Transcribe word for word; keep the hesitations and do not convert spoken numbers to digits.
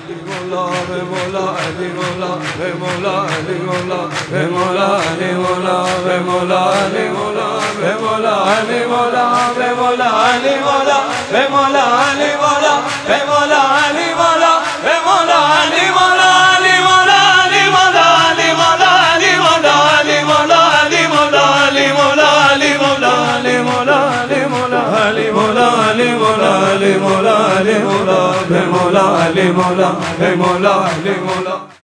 مولا به مولا علی مولا به مولا علی مولا به مولا علی مولا به مولا علی مولا به مولا علی مولا به مولا علی مولا به مولا علی مولا به مولا علی مولا به مولا علی مولا علی مولا علی مولا علی مولا علی مولا علی مولا علی مولا علی مولا علی مولا علی مولا علی مولا علی مولا علی مولا علی مولا علی مولا به مولا علی مولا به مولا علی مولا